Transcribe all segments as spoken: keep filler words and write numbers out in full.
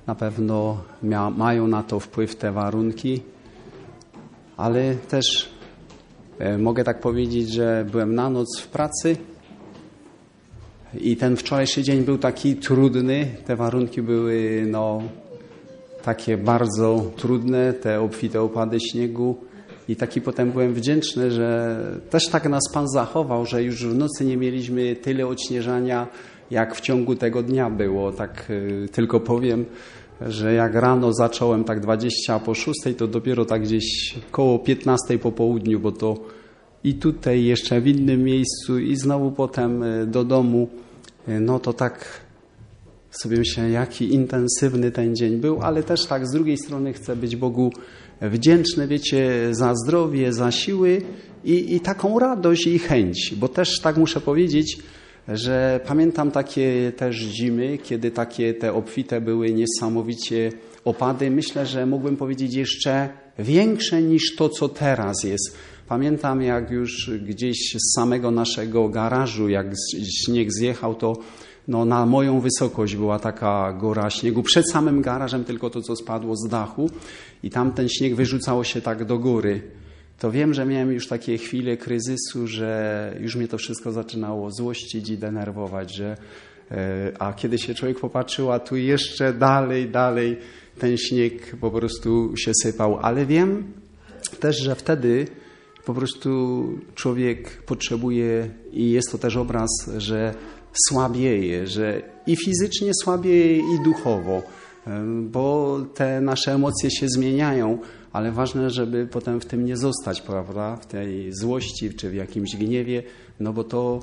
Na pewno mia, mają na to wpływ te warunki, ale też e, mogę tak powiedzieć, że byłem na noc w pracy i ten wczorajszy dzień był taki trudny. Te warunki były no, takie bardzo trudne, te obfite opady śniegu. I taki potem byłem wdzięczny, że też tak nas Pan zachował, że już w nocy nie mieliśmy tyle odśnieżania, jak w ciągu tego dnia było. Tak y, tylko powiem, że jak rano zacząłem tak dwadzieścia po szóstej, to dopiero tak gdzieś koło piętnastej po południu, bo to i tutaj jeszcze w innym miejscu i znowu potem y, do domu, y, no to tak sobie myślę, jaki intensywny ten dzień był, ale też tak z drugiej strony chcę być Bogu wdzięczny, wiecie, za zdrowie, za siły i, i taką radość i chęć, bo też tak muszę powiedzieć, że pamiętam takie też zimy, kiedy takie te obfite były niesamowicie opady. Myślę, że mógłbym powiedzieć jeszcze większe niż to, co teraz jest. Pamiętam, jak już gdzieś z samego naszego garażu, jak śnieg zjechał, to no, na moją wysokość była taka góra śniegu. Przed samym garażem tylko to, co spadło z dachu i tam ten śnieg wyrzucało się tak do góry. To wiem, że miałem już takie chwile kryzysu, że już mnie to wszystko zaczynało złościć i denerwować, że, a kiedy się człowiek popatrzył, a tu jeszcze dalej, dalej ten śnieg po prostu się sypał. Ale wiem też, że wtedy po prostu człowiek potrzebuje i jest to też obraz, że słabieje, że i fizycznie słabieje, i duchowo, bo te nasze emocje się zmieniają, ale ważne, żeby potem w tym nie zostać, prawda, w tej złości czy w jakimś gniewie, no bo to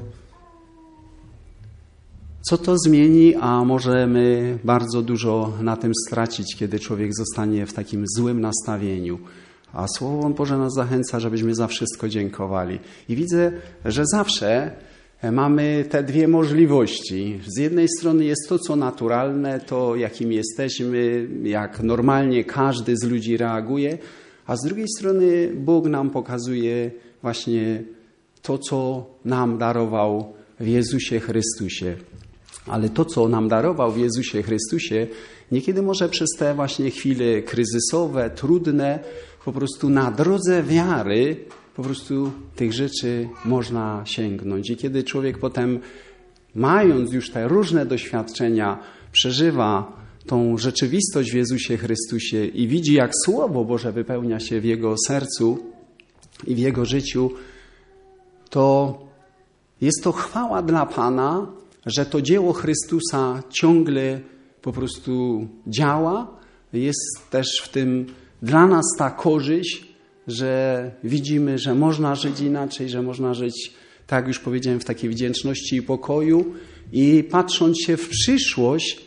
co to zmieni, a możemy bardzo dużo na tym stracić, kiedy człowiek zostanie w takim złym nastawieniu. A Słowo Boże nas zachęca, żebyśmy za wszystko dziękowali. I widzę, że zawsze mamy te dwie możliwości. Z jednej strony jest to, co naturalne, to jakim jesteśmy, jak normalnie każdy z ludzi reaguje, a z drugiej strony Bóg nam pokazuje właśnie to, co nam darował w Jezusie Chrystusie. Ale to, co nam darował w Jezusie Chrystusie, niekiedy może przez te właśnie chwile kryzysowe, trudne, po prostu na drodze wiary po prostu tych rzeczy można sięgnąć. I kiedy człowiek potem, mając już te różne doświadczenia, przeżywa tą rzeczywistość w Jezusie Chrystusie i widzi, jak Słowo Boże wypełnia się w jego sercu i w jego życiu, to jest to chwała dla Pana, że to dzieło Chrystusa ciągle po prostu działa. Jest też w tym dla nas ta korzyść, że widzimy, że można żyć inaczej, że można żyć, tak jak już powiedziałem, w takiej wdzięczności i pokoju. I patrząc się w przyszłość,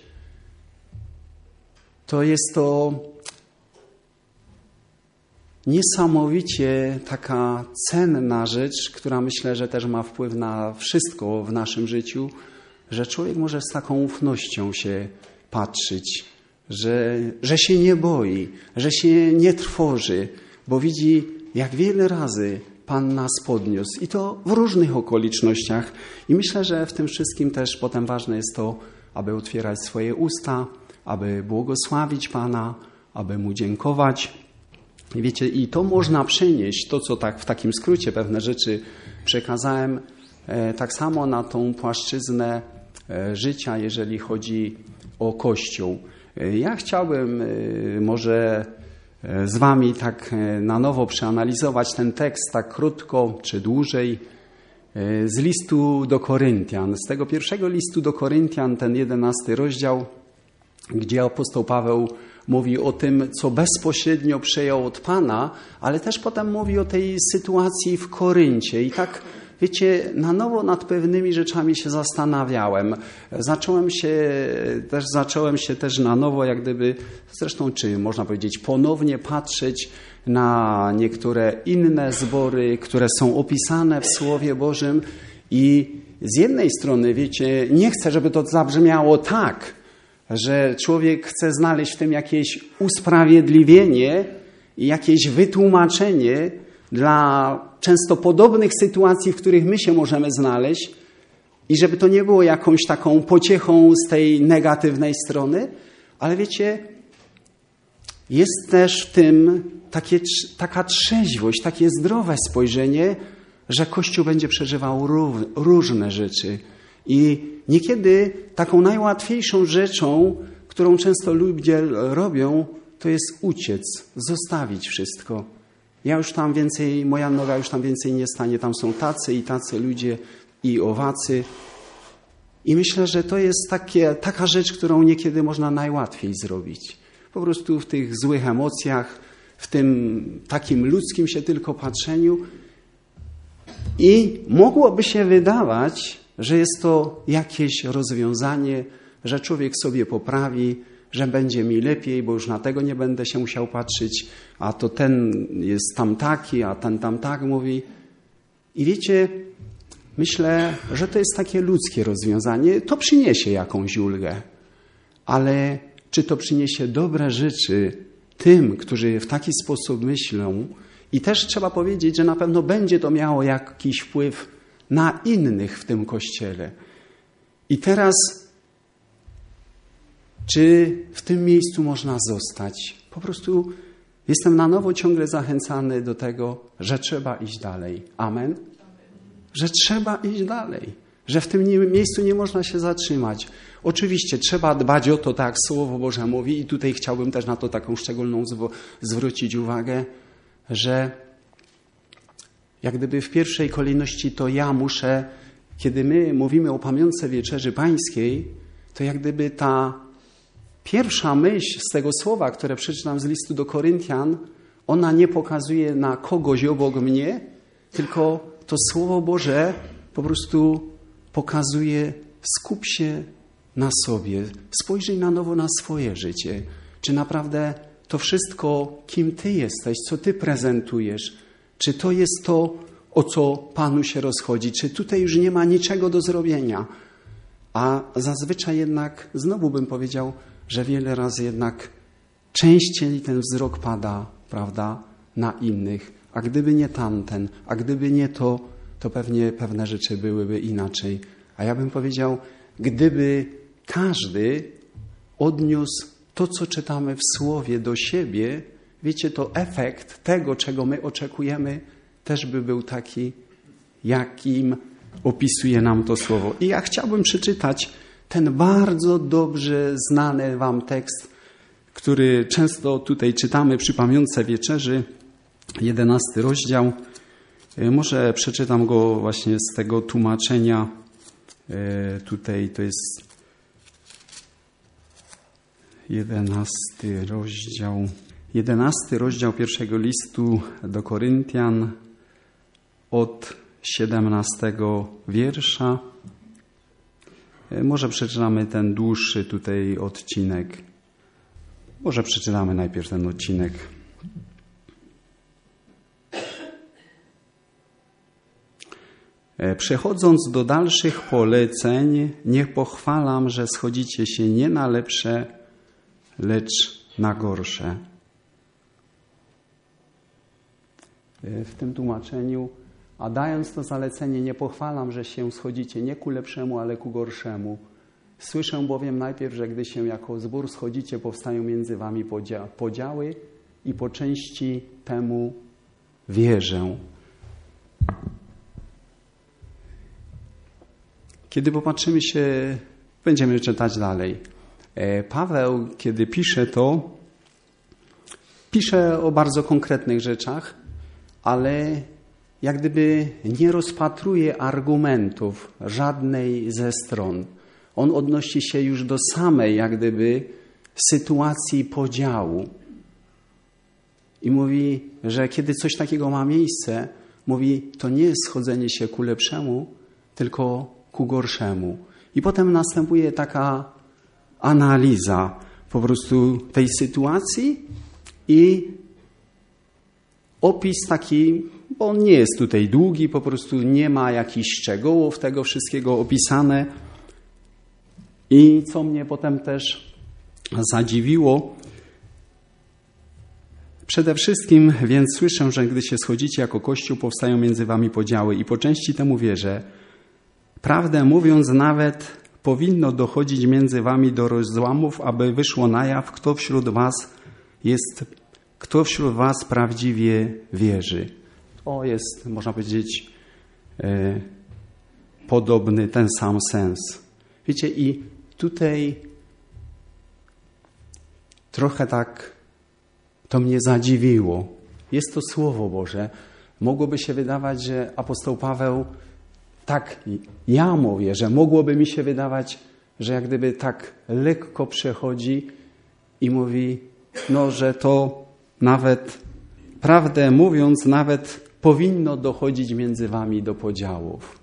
to jest to niesamowicie taka cenna rzecz, która myślę, że też ma wpływ na wszystko w naszym życiu, że człowiek może z taką ufnością się patrzeć, że, że się nie boi, że się nie trwoży, bo widzi, jak wiele razy Pan nas podniósł i to w różnych okolicznościach. I myślę, że w tym wszystkim też potem ważne jest to, aby otwierać swoje usta, aby błogosławić Pana, aby Mu dziękować. I wiecie, i to można przenieść, to co tak w takim skrócie pewne rzeczy przekazałem, e, tak samo na tą płaszczyznę e, życia, jeżeli chodzi o Kościół. E, ja chciałbym e, może e, z wami tak e, na nowo przeanalizować ten tekst tak krótko czy dłużej e, z listu do Koryntian. Z tego pierwszego listu do Koryntian, ten jedenasty rozdział, gdzie apostoł Paweł mówi o tym, co bezpośrednio przejął od Pana, ale też potem mówi o tej sytuacji w Koryncie. I tak, wiecie, na nowo nad pewnymi rzeczami się zastanawiałem. Zacząłem się też, zacząłem się też na nowo, jak gdyby, zresztą czy można powiedzieć, ponownie patrzeć na niektóre inne zbory, które są opisane w Słowie Bożym. I z jednej strony, wiecie, nie chcę, żeby to zabrzmiało tak, że człowiek chce znaleźć w tym jakieś usprawiedliwienie i jakieś wytłumaczenie dla często podobnych sytuacji, w których my się możemy znaleźć i żeby to nie było jakąś taką pociechą z tej negatywnej strony, Ale wiecie, jest też w tym takie, taka trzeźwość, takie zdrowe spojrzenie, że Kościół będzie przeżywał różne rzeczy. I niekiedy taką najłatwiejszą rzeczą, którą często ludzie robią, to jest uciec, zostawić wszystko. Ja już tam więcej, moja noga już tam więcej nie stanie, tam są tacy i tacy ludzie i owacy. I myślę, że to jest takie, taka rzecz, którą niekiedy można najłatwiej zrobić. Po prostu w tych złych emocjach, w tym takim ludzkim się tylko patrzeniu. I mogłoby się wydawać, że jest to jakieś rozwiązanie, że człowiek sobie poprawi, że będzie mi lepiej, bo już na tego nie będę się musiał patrzeć, a to ten jest tam taki, a ten tam tak mówi. I wiecie, myślę, że to jest takie ludzkie rozwiązanie. To przyniesie jakąś ulgę, ale czy to przyniesie dobre rzeczy tym, którzy w taki sposób myślą? I też trzeba powiedzieć, że na pewno będzie to miało jakiś wpływ na innych w tym Kościele. I teraz, czy w tym miejscu można zostać? Po prostu jestem na nowo ciągle zachęcany do tego, że trzeba iść dalej. Amen? Że trzeba iść dalej. Że w tym miejscu nie można się zatrzymać. Oczywiście trzeba dbać o to, tak jak Słowo Boże mówi, i tutaj chciałbym też na to taką szczególną zwrócić uwagę, że jak gdyby w pierwszej kolejności to ja muszę, kiedy my mówimy o pamiątce Wieczerzy Pańskiej, to jak gdyby ta pierwsza myśl z tego słowa, które przeczytam z listu do Koryntian, ona nie pokazuje na kogoś obok mnie, tylko to Słowo Boże po prostu pokazuje, skup się na sobie, spojrzyj na nowo na swoje życie. Czy naprawdę to wszystko, kim Ty jesteś, co Ty prezentujesz, czy to jest to, o co Panu się rozchodzi, czy tutaj już nie ma niczego do zrobienia. A zazwyczaj jednak, znowu bym powiedział, że wiele razy jednak częściej ten wzrok pada, prawda, na innych. A gdyby nie tamten, a gdyby nie to, to pewnie pewne rzeczy byłyby inaczej. A ja bym powiedział, gdyby każdy odniósł to, co czytamy w Słowie do siebie, wiecie, to efekt tego, czego my oczekujemy, też by był taki, jakim opisuje nam to Słowo. I ja chciałbym przeczytać ten bardzo dobrze znany wam tekst, który często tutaj czytamy przy pamiątce Wieczerzy, jedenasty rozdział. Może przeczytam go właśnie z tego tłumaczenia. Tutaj to jest jedenasty rozdział. Jedenasty rozdział pierwszego listu do Koryntian od siedemnastego wiersza. Może przeczytamy ten dłuższy tutaj odcinek. Może przeczytamy najpierw ten odcinek. Przechodząc do dalszych poleceń, nie pochwalam, że schodzicie się nie na lepsze, lecz na gorsze. W tym tłumaczeniu, a dając to zalecenie, nie pochwalam, że się schodzicie nie ku lepszemu, ale ku gorszemu. Słyszę bowiem najpierw, że gdy się jako zbór schodzicie, powstają między wami podziały i po części temu wierzę. Kiedy popatrzymy się, będziemy czytać dalej. Paweł, kiedy pisze to, pisze o bardzo konkretnych rzeczach, ale jak gdyby nie rozpatruje argumentów żadnej ze stron. On odnosi się już do samej jak gdyby sytuacji podziału. I mówi, że kiedy coś takiego ma miejsce, mówi, to nie jest schodzenie się ku lepszemu, tylko ku gorszemu. I potem następuje taka analiza po prostu tej sytuacji i opis taki, bo on nie jest tutaj długi, po prostu nie ma jakichś szczegółów tego wszystkiego opisane. I co mnie potem też zadziwiło, przede wszystkim więc słyszę, że gdy się schodzicie jako Kościół, powstają między wami podziały i po części temu wierzę. Prawdę mówiąc, nawet powinno dochodzić między wami do rozłamów, aby wyszło na jaw, kto wśród was jest, kto wśród was prawdziwie wierzy. To jest, można powiedzieć, e, podobny, ten sam sens. Wiecie, i tutaj trochę tak to mnie zadziwiło. Jest to Słowo Boże. Mogłoby się wydawać, że apostoł Paweł, tak ja mówię, że mogłoby mi się wydawać, że jak gdyby tak lekko przechodzi i mówi, no, że to nawet, prawdę mówiąc, nawet powinno dochodzić między wami do podziałów.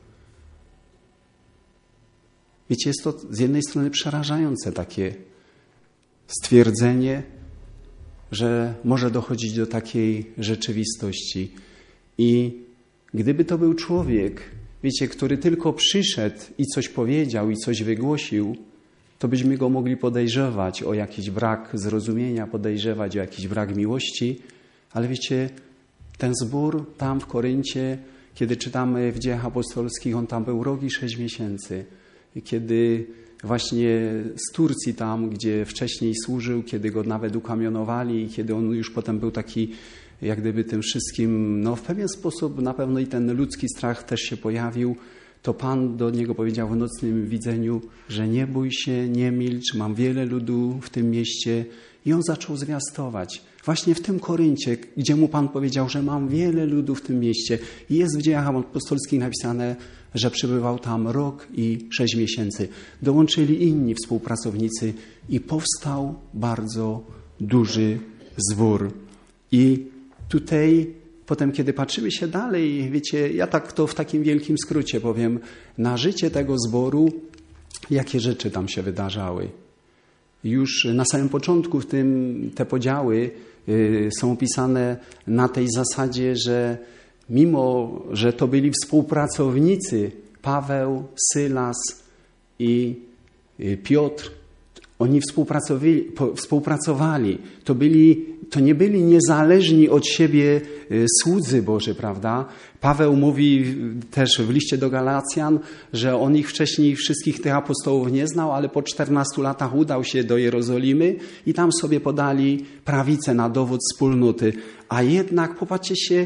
Wiecie, jest to z jednej strony przerażające takie stwierdzenie, że może dochodzić do takiej rzeczywistości. I gdyby to był człowiek, wiecie, który tylko przyszedł i coś powiedział i coś wygłosił, to byśmy go mogli podejrzewać o jakiś brak zrozumienia, podejrzewać o jakiś brak miłości. Ale wiecie, ten zbór tam w Koryncie, kiedy czytamy w Dziejach Apostolskich, on tam był rok i sześć miesięcy. Kiedy właśnie z Turcji tam, gdzie wcześniej służył, kiedy go nawet ukamionowali i kiedy on już potem był taki, jak gdyby tym wszystkim, no w pewien sposób na pewno i ten ludzki strach też się pojawił, to Pan do niego powiedział w nocnym widzeniu, że nie bój się, nie milcz, mam wiele ludu w tym mieście. I on zaczął zwiastować. Właśnie w tym Koryncie, gdzie mu Pan powiedział, że mam wiele ludu w tym mieście. I jest w Dziejach Apostolskich napisane, że przebywał tam rok i sześć miesięcy. Dołączyli inni współpracownicy i powstał bardzo duży zwór. I tutaj potem, kiedy patrzymy się dalej, wiecie, ja tak to w takim wielkim skrócie powiem, na życie tego zboru, jakie rzeczy tam się wydarzały. Już na samym początku w tym te podziały y, są opisane na tej zasadzie, że mimo, że to byli współpracownicy, Paweł, Sylas i y, Piotr, oni współpracowali, po, współpracowali. To, byli, to nie byli niezależni od siebie y, słudzy Boży, prawda? Paweł mówi też w liście do Galacjan, że on ich wcześniej wszystkich tych apostołów nie znał, ale po czternastu latach udał się do Jerozolimy i tam sobie podali prawicę na dowód wspólnoty. A jednak, popatrzcie się,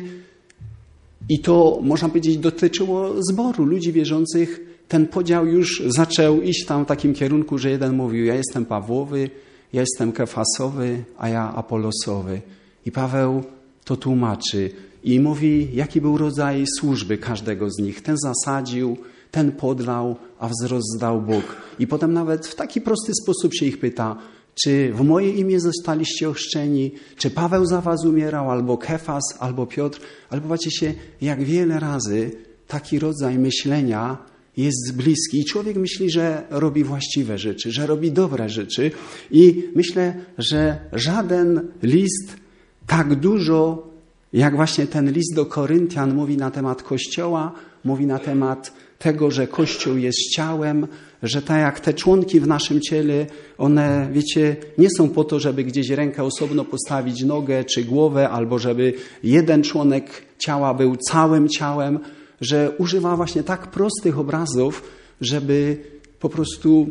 i to, można powiedzieć, dotyczyło zboru ludzi wierzących. Ten podział już zaczął iść tam w takim kierunku, że jeden mówił, ja jestem Pawłowy, ja jestem Kefasowy, a ja Apolosowy. I Paweł to tłumaczy i mówi, jaki był rodzaj służby każdego z nich. Ten zasadził, ten podlał, a wzrost dał Bóg. I potem nawet w taki prosty sposób się ich pyta, czy w moje imię zostaliście ochrzczeni, czy Paweł za was umierał, albo Kefas, albo Piotr. Ale popatrzcie się, jak wiele razy taki rodzaj myślenia jest bliski. I człowiek myśli, że robi właściwe rzeczy, że robi dobre rzeczy. I myślę, że żaden list tak dużo, jak właśnie ten list do Koryntian mówi na temat Kościoła, mówi na temat tego, że Kościół jest ciałem, że tak jak te członki w naszym ciele, one, wiecie, nie są po to, żeby gdzieś rękę osobno postawić, nogę czy głowę, albo żeby jeden członek ciała był całym ciałem, że używa właśnie tak prostych obrazów, żeby po prostu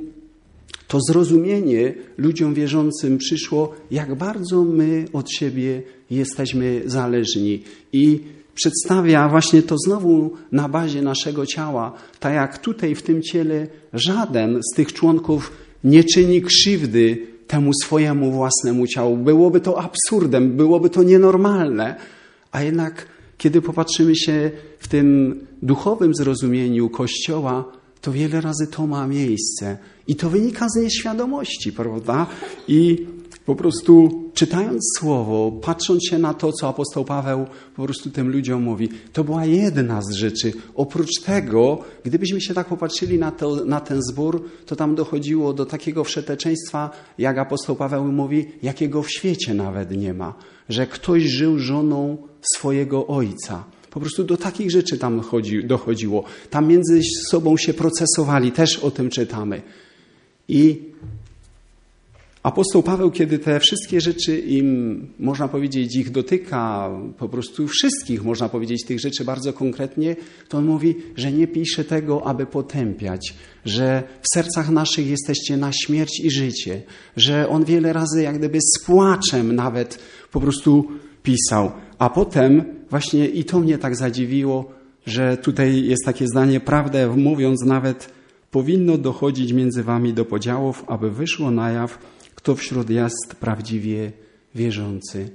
to zrozumienie ludziom wierzącym przyszło, jak bardzo my od siebie jesteśmy zależni. I przedstawia właśnie to znowu na bazie naszego ciała, tak jak tutaj w tym ciele żaden z tych członków nie czyni krzywdy temu swojemu własnemu ciału. Byłoby to absurdem, byłoby to nienormalne, a jednak kiedy popatrzymy się w tym duchowym zrozumieniu Kościoła, to wiele razy to ma miejsce. I to wynika z nieświadomości, prawda? I po prostu czytając Słowo, patrząc się na to, co apostoł Paweł po prostu tym ludziom mówi, to była jedna z rzeczy. Oprócz tego, gdybyśmy się tak popatrzyli na, to, na ten zbór, to tam dochodziło do takiego wszeteczeństwa, jak apostoł Paweł mówi, jakiego w świecie nawet nie ma. Że ktoś żył żoną swojego ojca. Po prostu do takich rzeczy tam chodzi, dochodziło. Tam między sobą się procesowali, też o tym czytamy. I Apostoł Paweł, kiedy te wszystkie rzeczy im, można powiedzieć, ich dotyka, po prostu wszystkich, można powiedzieć, tych rzeczy bardzo konkretnie, to on mówi, że nie pisze tego, aby potępiać, że w sercach naszych jesteście na śmierć i życie, że on wiele razy jak gdyby z płaczem nawet po prostu pisał. A potem właśnie i to mnie tak zadziwiło, że tutaj jest takie zdanie, prawdę mówiąc nawet powinno dochodzić między wami do podziałów, aby wyszło na jaw, kto wśród jest prawdziwie wierzący.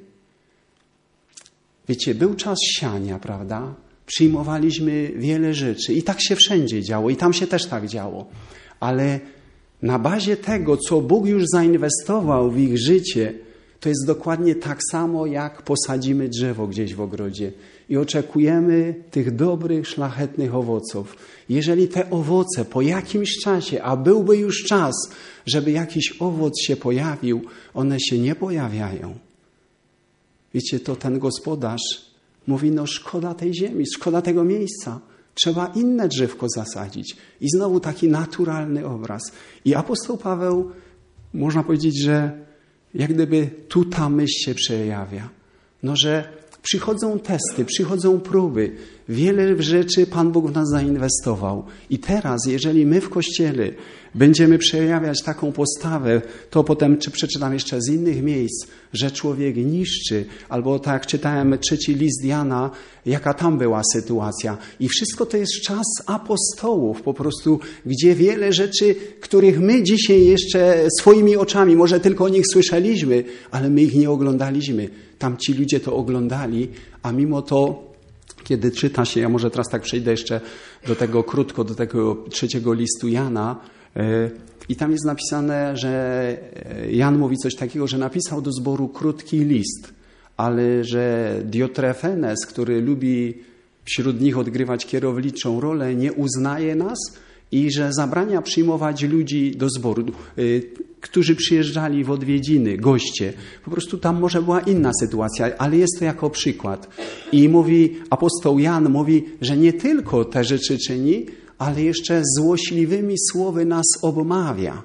Wiecie, był czas siania, prawda? Przyjmowaliśmy wiele rzeczy i tak się wszędzie działo i tam się też tak działo. Ale na bazie tego, co Bóg już zainwestował w ich życie, to jest dokładnie tak samo, jak posadzimy drzewo gdzieś w ogrodzie i oczekujemy tych dobrych, szlachetnych owoców. Jeżeli te owoce po jakimś czasie, a byłby już czas, żeby jakiś owoc się pojawił, one się nie pojawiają. Wiecie, to ten gospodarz mówi, no szkoda tej ziemi, szkoda tego miejsca. Trzeba inne drzewko zasadzić. I znowu taki naturalny obraz. I apostoł Paweł, można powiedzieć, że jak gdyby tu ta myśl się przejawia. No, że przychodzą testy, przychodzą próby. Wiele rzeczy Pan Bóg w nas zainwestował. I teraz, jeżeli my w Kościele będziemy przejawiać taką postawę, to potem czy przeczytam jeszcze z innych miejsc, że człowiek niszczy, albo tak jak czytałem trzeci list Jana, jaka tam była sytuacja. I wszystko to jest czas apostołów po prostu, gdzie wiele rzeczy, których my dzisiaj jeszcze swoimi oczami, może tylko o nich słyszeliśmy, ale my ich nie oglądaliśmy. Tam ci ludzie to oglądali, a mimo to, kiedy czyta się, ja może teraz tak przejdę jeszcze do tego krótko, do tego trzeciego listu Jana, i tam jest napisane, że Jan mówi coś takiego, że napisał do zboru krótki list, ale że Diotrefenes, który lubi wśród nich odgrywać kierowniczą rolę, nie uznaje nas i że zabrania przyjmować ludzi do zboru, którzy przyjeżdżali w odwiedziny, goście. Po prostu tam może była inna sytuacja, ale jest to jako przykład. I mówi, apostoł Jan mówi, że nie tylko te rzeczy czyni, ale jeszcze złośliwymi słowy nas obmawia.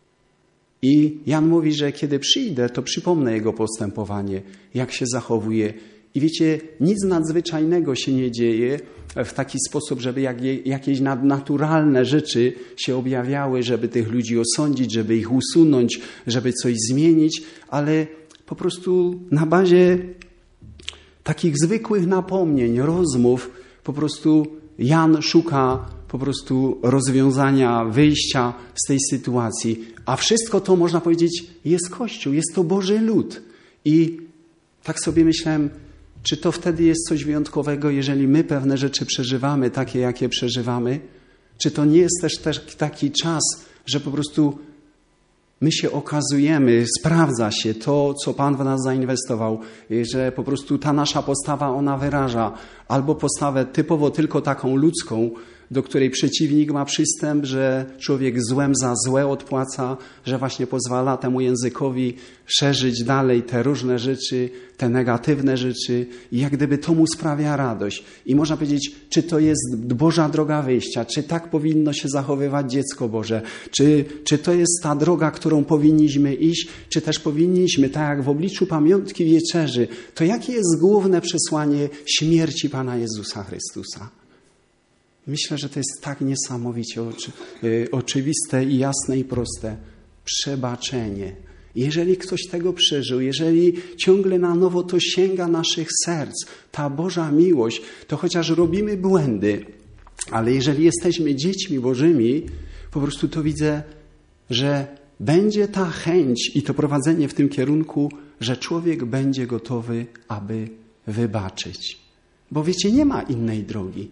I Jan mówi, że kiedy przyjdę, to przypomnę jego postępowanie, jak się zachowuje. I wiecie, nic nadzwyczajnego się nie dzieje w taki sposób, żeby jakieś nadnaturalne rzeczy się objawiały, żeby tych ludzi osądzić, żeby ich usunąć, żeby coś zmienić, ale po prostu na bazie takich zwykłych napomnień, rozmów, po prostu Jan szuka po prostu rozwiązania, wyjścia z tej sytuacji. A wszystko to, można powiedzieć, jest Kościół, jest to Boży lud. I tak sobie myślałem, czy to wtedy jest coś wyjątkowego, jeżeli my pewne rzeczy przeżywamy, takie jakie przeżywamy? Czy to nie jest też, też taki czas, że po prostu my się okazujemy, sprawdza się to, co Pan w nas zainwestował, że po prostu ta nasza postawa, ona wyraża albo postawę typowo tylko taką ludzką, do której przeciwnik ma przystęp, że człowiek złem za złe odpłaca, że właśnie pozwala temu językowi szerzyć dalej te różne rzeczy, te negatywne rzeczy i jak gdyby to mu sprawia radość. I można powiedzieć, czy to jest Boża droga wyjścia, czy tak powinno się zachowywać dziecko Boże, czy, czy to jest ta droga, którą powinniśmy iść, czy też powinniśmy, tak jak w obliczu pamiątki wieczerzy, to jakie jest główne przesłanie śmierci Pana Jezusa Chrystusa? Myślę, że to jest tak niesamowicie oczy, y, oczywiste i jasne i proste. Przebaczenie. Jeżeli ktoś tego przeżył, jeżeli ciągle na nowo to sięga naszych serc, ta Boża miłość, to chociaż robimy błędy, ale jeżeli jesteśmy dziećmi Bożymi, po prostu to widzę, że będzie ta chęć i to prowadzenie w tym kierunku, że człowiek będzie gotowy, aby wybaczyć. Bo wiecie, nie ma innej drogi.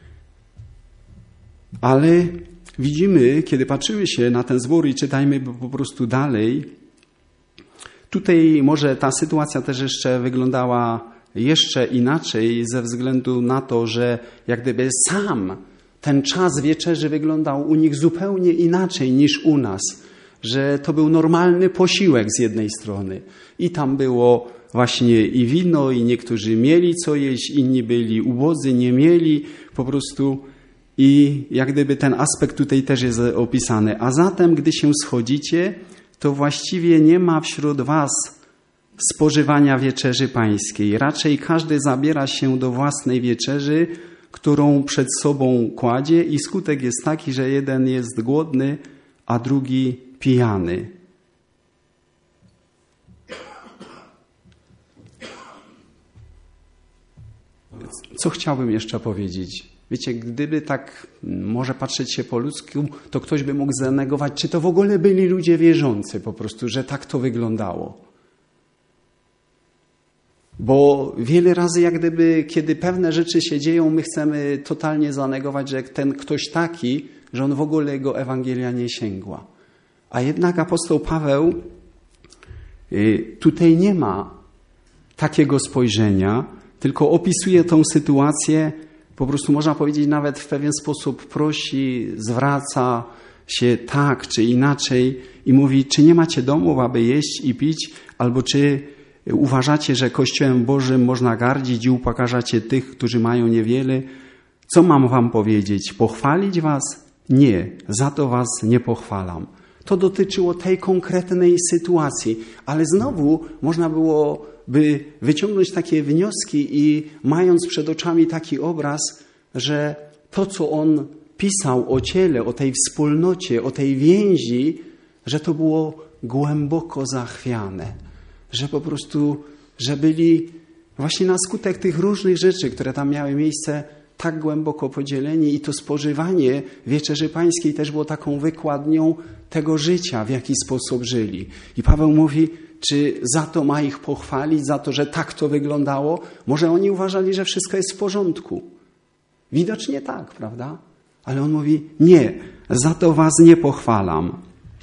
Ale widzimy, kiedy patrzymy się na ten zbór i czytajmy po prostu dalej, tutaj może ta sytuacja też jeszcze wyglądała jeszcze inaczej ze względu na to, że jak gdyby sam ten czas wieczerzy wyglądał u nich zupełnie inaczej niż u nas, że to był normalny posiłek z jednej strony i tam było właśnie i wino i niektórzy mieli co jeść, inni byli ubodzy, nie mieli po prostu. I jak gdyby ten aspekt tutaj też jest opisany. A zatem, gdy się schodzicie, to właściwie nie ma wśród was spożywania wieczerzy pańskiej. Raczej każdy zabiera się do własnej wieczerzy, którą przed sobą kładzie i skutek jest taki, że jeden jest głodny, a drugi pijany. Co chciałbym jeszcze powiedzieć? Wiecie, gdyby tak może patrzeć się po ludzku, to ktoś by mógł zanegować, czy to w ogóle byli ludzie wierzący po prostu, że tak to wyglądało. Bo wiele razy jak gdyby, kiedy pewne rzeczy się dzieją, my chcemy totalnie zanegować, że ten ktoś taki, że on w ogóle jego Ewangelia nie sięgła. A jednak apostoł Paweł tutaj nie ma takiego spojrzenia, tylko opisuje tą sytuację, po prostu można powiedzieć nawet w pewien sposób prosi, zwraca się tak czy inaczej i mówi, czy nie macie domów, aby jeść i pić, albo czy uważacie, że Kościołem Bożym można gardzić i upokarzacie tych, którzy mają niewiele? Co mam wam powiedzieć? Pochwalić was? Nie, za to was nie pochwalam. To dotyczyło tej konkretnej sytuacji, ale znowu można było by wyciągnąć takie wnioski i mając przed oczami taki obraz, że to, co on pisał o ciele, o tej wspólnocie, o tej więzi, że to było głęboko zachwiane. Że po prostu, że byli właśnie na skutek tych różnych rzeczy, które tam miały miejsce, tak głęboko podzieleni i to spożywanie Wieczerzy Pańskiej też było taką wykładnią tego życia, w jaki sposób żyli. I Paweł mówi, czy za to ma ich pochwalić, za to, że tak to wyglądało? Może oni uważali, że wszystko jest w porządku. Widocznie tak, prawda? Ale on mówi, nie, za to was nie pochwalam.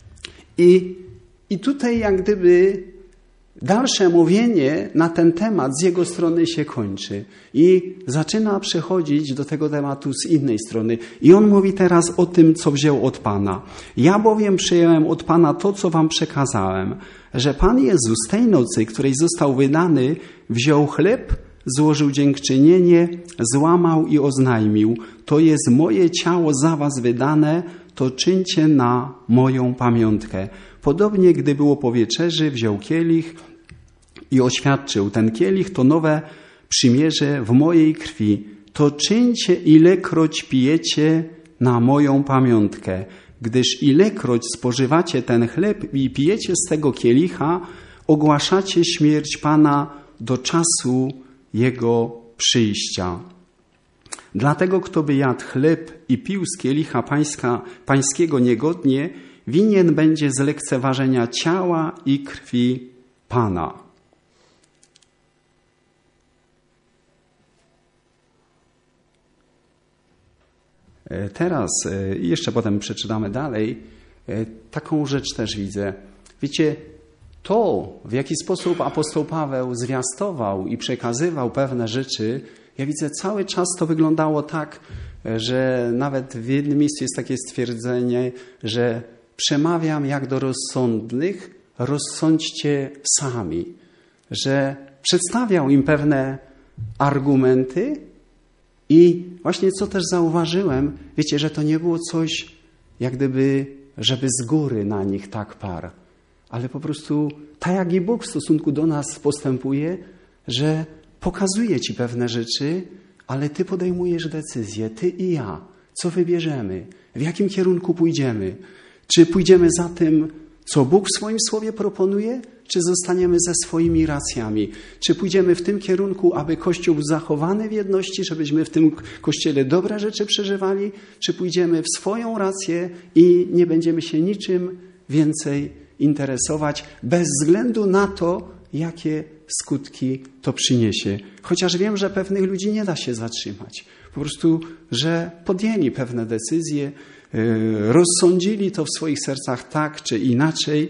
I, i tutaj jak gdyby dalsze mówienie na ten temat z jego strony się kończy i zaczyna przechodzić do tego tematu z innej strony. I on mówi teraz o tym, co wziął od Pana. Ja bowiem przyjąłem od Pana to, co wam przekazałem, że Pan Jezus tej nocy, której został wydany, wziął chleb, złożył dziękczynienie, złamał i oznajmił, to jest moje ciało za was wydane, to czyńcie na moją pamiątkę. Podobnie, gdy było po wieczerzy, wziął kielich i oświadczył, ten kielich to nowe przymierze w mojej krwi. To czyńcie, ilekroć pijecie na moją pamiątkę. Gdyż ilekroć spożywacie ten chleb i pijecie z tego kielicha, ogłaszacie śmierć Pana do czasu Jego przyjścia. Dlatego, kto by jadł chleb i pił z kielicha pańska, pańskiego niegodnie, winien będzie z lekceważenia ciała i krwi Pana. Teraz, i jeszcze potem przeczytamy dalej, taką rzecz też widzę. Wiecie, to, w jaki sposób apostoł Paweł zwiastował i przekazywał pewne rzeczy, ja widzę, cały czas to wyglądało tak, że nawet w jednym miejscu jest takie stwierdzenie, że przemawiam jak do rozsądnych, rozsądźcie sami. Że przedstawiał im pewne argumenty i właśnie co też zauważyłem, wiecie, że to nie było coś jak gdyby, żeby z góry na nich tak par, ale po prostu tak jak i Bóg w stosunku do nas postępuje, że pokazuje ci pewne rzeczy, ale ty podejmujesz decyzję, ty i ja, co wybierzemy, w jakim kierunku pójdziemy. Czy pójdziemy za tym, co Bóg w swoim słowie proponuje, czy zostaniemy ze swoimi racjami? Czy pójdziemy w tym kierunku, aby Kościół był zachowany w jedności, żebyśmy w tym Kościele dobre rzeczy przeżywali? Czy pójdziemy w swoją rację i nie będziemy się niczym więcej interesować, bez względu na to, jakie skutki to przyniesie? Chociaż wiem, że pewnych ludzi nie da się zatrzymać. Po prostu, że podjęli pewne decyzje, rozsądzili to w swoich sercach tak czy inaczej.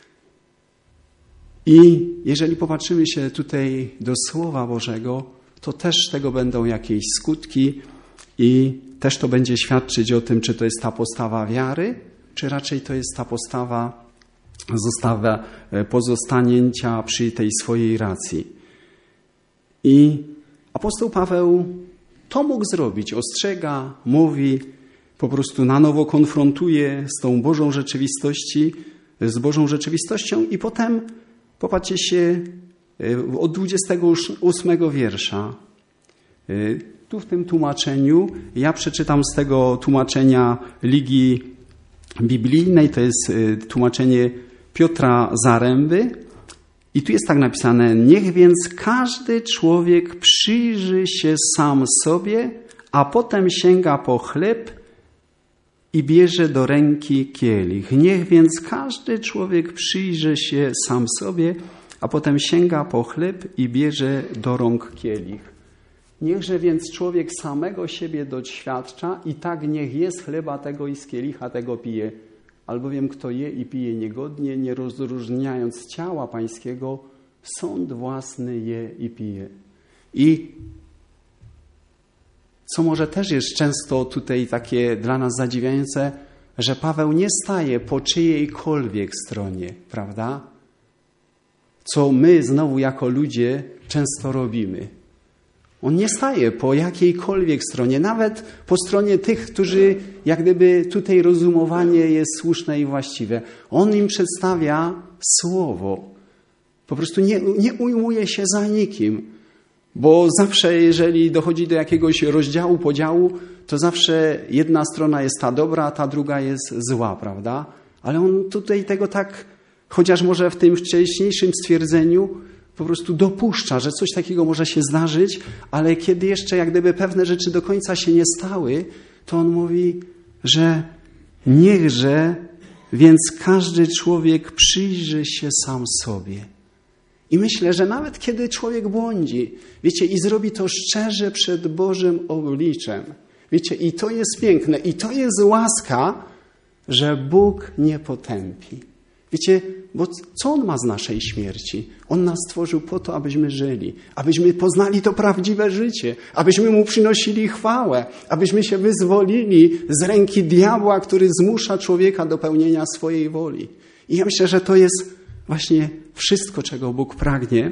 I jeżeli popatrzymy się tutaj do Słowa Bożego, to też tego będą jakieś skutki i też to będzie świadczyć o tym, czy to jest ta postawa wiary, czy raczej to jest ta postawa zostawa pozostanięcia przy tej swojej racji. I apostoł Paweł to mógł zrobić, ostrzega, mówi, po prostu na nowo konfrontuje z tą Bożą rzeczywistości, z Bożą rzeczywistością i potem popatrzcie się od dwudziestego ósmego wiersza. Tu w tym tłumaczeniu, ja przeczytam z tego tłumaczenia Ligi Biblijnej, to jest tłumaczenie Piotra Zaręby i tu jest tak napisane: niech więc każdy człowiek przyjrzy się sam sobie, a potem sięga po chleb i bierze do ręki kielich. Niech więc każdy człowiek przyjrzy się sam sobie, a potem sięga po chleb i bierze do rąk kielich. Niechże więc człowiek samego siebie doświadcza i tak niech jest chleba tego i z kielicha tego pije. Albowiem kto je i pije niegodnie, nie rozróżniając ciała pańskiego, sąd własny je i pije. I co może też jest często tutaj takie dla nas zadziwiające, że Paweł nie staje po czyjejkolwiek stronie, prawda? Co my znowu jako ludzie często robimy. On nie staje po jakiejkolwiek stronie, nawet po stronie tych, którzy jak gdyby tutaj rozumowanie jest słuszne i właściwe. On im przedstawia słowo. Po prostu nie, nie ujmuje się za nikim. Bo zawsze, jeżeli dochodzi do jakiegoś rozdziału, podziału, to zawsze jedna strona jest ta dobra, a ta druga jest zła, prawda? Ale on tutaj tego tak, chociaż może w tym wcześniejszym stwierdzeniu po prostu dopuszcza, że coś takiego może się zdarzyć, ale kiedy jeszcze jak gdyby pewne rzeczy do końca się nie stały, to on mówi, że niechże więc każdy człowiek przyjrzy się sam sobie. I myślę, że nawet kiedy człowiek błądzi, wiecie, i zrobi to szczerze przed Bożym obliczem, wiecie, i to jest piękne, i to jest łaska, że Bóg nie potępi. Wiecie, bo co On ma z naszej śmierci? On nas stworzył po to, abyśmy żyli, abyśmy poznali to prawdziwe życie, abyśmy Mu przynosili chwałę, abyśmy się wyzwolili z ręki diabła, który zmusza człowieka do pełnienia swojej woli. I ja myślę, że to jest właśnie wszystko, czego Bóg pragnie,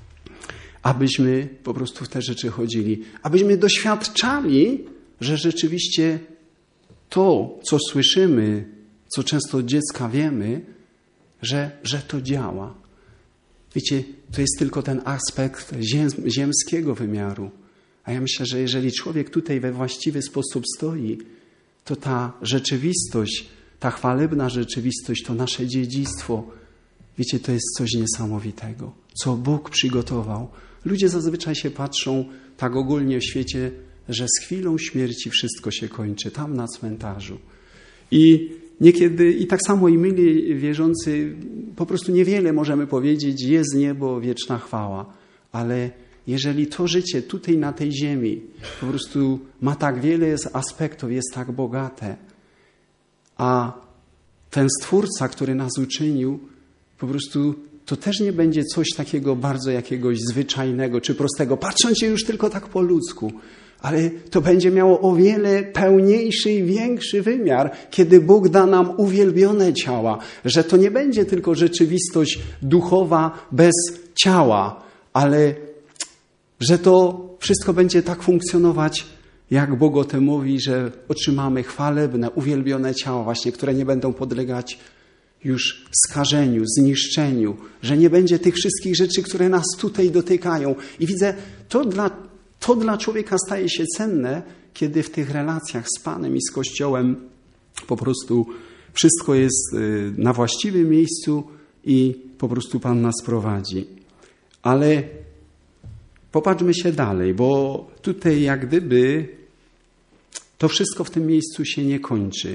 abyśmy po prostu w te rzeczy chodzili, abyśmy doświadczali, że rzeczywiście to, co słyszymy, co często od dziecka wiemy, że, że to działa. Wiecie, to jest tylko ten aspekt ziem, ziemskiego wymiaru. A ja myślę, że jeżeli człowiek tutaj we właściwy sposób stoi, to ta rzeczywistość, ta chwalebna rzeczywistość, to nasze dziedzictwo, wiecie, to jest coś niesamowitego, co Bóg przygotował. Ludzie zazwyczaj się patrzą tak ogólnie w świecie, że z chwilą śmierci wszystko się kończy, tam na cmentarzu. I niekiedy, i tak samo i my wierzący, po prostu niewiele możemy powiedzieć, jest niebo, wieczna chwała. Ale jeżeli to życie tutaj na tej ziemi po prostu ma tak wiele aspektów, jest tak bogate, a ten Stwórca, który nas uczynił, po prostu to też nie będzie coś takiego bardzo jakiegoś zwyczajnego czy prostego, patrząc się już tylko tak po ludzku, ale to będzie miało o wiele pełniejszy i większy wymiar, kiedy Bóg da nam uwielbione ciała, że to nie będzie tylko rzeczywistość duchowa bez ciała, ale że to wszystko będzie tak funkcjonować, jak Bóg o tym mówi, że otrzymamy chwalebne, uwielbione ciała właśnie, które nie będą podlegać już skażeniu, zniszczeniu, że nie będzie tych wszystkich rzeczy, które nas tutaj dotykają. I widzę, to dla, to dla człowieka staje się cenne, kiedy w tych relacjach z Panem i z Kościołem po prostu wszystko jest na właściwym miejscu i po prostu Pan nas prowadzi. Ale popatrzmy się dalej, bo tutaj jak gdyby to wszystko w tym miejscu się nie kończy.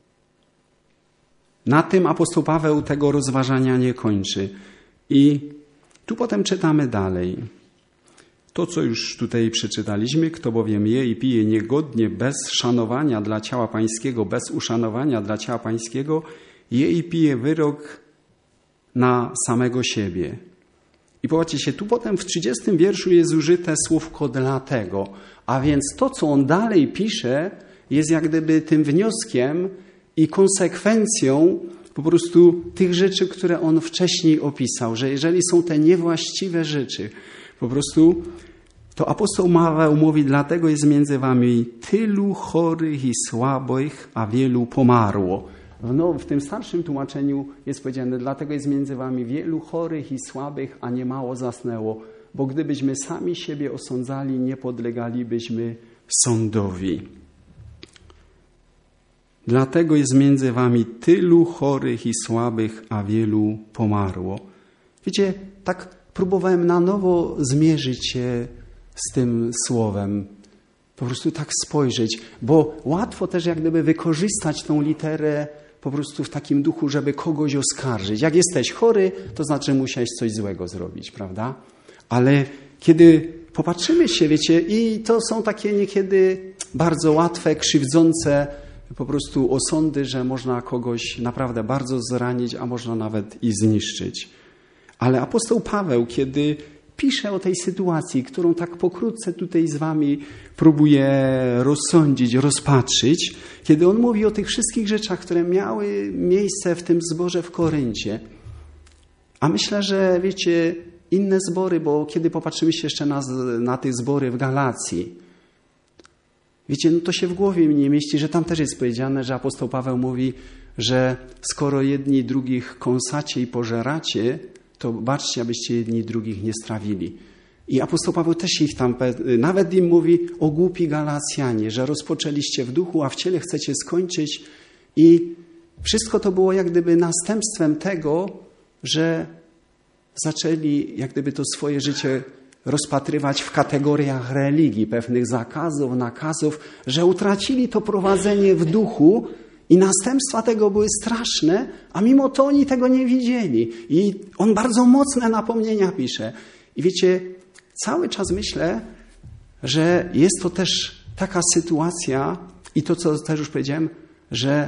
Na tym apostoł Paweł tego rozważania nie kończy. I tu potem czytamy dalej. To, co już tutaj przeczytaliśmy, kto bowiem je i pije niegodnie, bez szanowania dla ciała pańskiego, bez uszanowania dla ciała pańskiego, je i pije wyrok na samego siebie. I popatrzcie się, tu potem w trzydziestym wierszu jest użyte słówko dlatego. A więc to, co on dalej pisze, jest jak gdyby tym wnioskiem i konsekwencją po prostu tych rzeczy, które on wcześniej opisał, że jeżeli są te niewłaściwe rzeczy, po prostu to apostoł Paweł mówi, dlatego jest między wami tylu chorych i słabych, a wielu pomarło. No, w tym starszym tłumaczeniu jest powiedziane, dlatego jest między wami wielu chorych i słabych, a nie mało zasnęło, bo gdybyśmy sami siebie osądzali, nie podlegalibyśmy sądowi. Dlatego jest między wami tylu chorych i słabych, a wielu pomarło. Wiecie, tak próbowałem na nowo zmierzyć się z tym słowem. Po prostu tak spojrzeć, bo łatwo też jak gdyby wykorzystać tą literę po prostu w takim duchu, żeby kogoś oskarżyć. Jak jesteś chory, to znaczy musiałeś coś złego zrobić, prawda? Ale kiedy popatrzymy się, wiecie, i to są takie niekiedy bardzo łatwe, krzywdzące po prostu osądy, że można kogoś naprawdę bardzo zranić, a można nawet i zniszczyć. Ale apostoł Paweł, kiedy pisze o tej sytuacji, którą tak pokrótce tutaj z wami próbuje rozsądzić, rozpatrzyć, kiedy on mówi o tych wszystkich rzeczach, które miały miejsce w tym zborze w Koryncie. A myślę, że wiecie, inne zbory, bo kiedy popatrzymy się jeszcze na, na te zbory w Galacji, wiecie, no to się w głowie mi nie mieści, że tam też jest powiedziane, że apostoł Paweł mówi, że skoro jedni drugich kąsacie i pożeracie, to baczcie, abyście jedni drugich nie strawili. I apostoł Paweł też ich tam, nawet im mówi o głupi Galacjanie, że rozpoczęliście w duchu, a w ciele chcecie skończyć. I wszystko to było jak gdyby następstwem tego, że zaczęli jak gdyby to swoje życie rozpatrywać w kategoriach religii, pewnych zakazów, nakazów, że utracili to prowadzenie w duchu i następstwa tego były straszne, a mimo to oni tego nie widzieli. I on bardzo mocne napomnienia pisze. I wiecie, cały czas myślę, że jest to też taka sytuacja i to, co też już powiedziałem, że